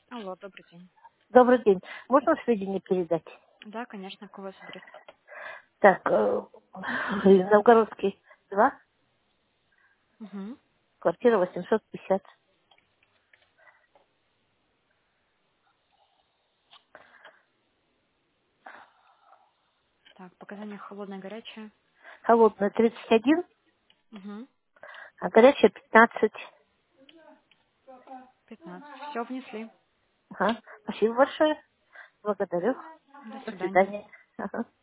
Алло, добрый день. Добрый день. Можно сведения передать? Да, конечно, к вас адрес. Так, Новгородский 2, Угу. квартира 850. Так, показания холодное, горячее. Холодная 31, Угу. а горячая 15. 15. Все внесли. Ага. Спасибо большое. Благодарю. До До свидания. свидания. Ага.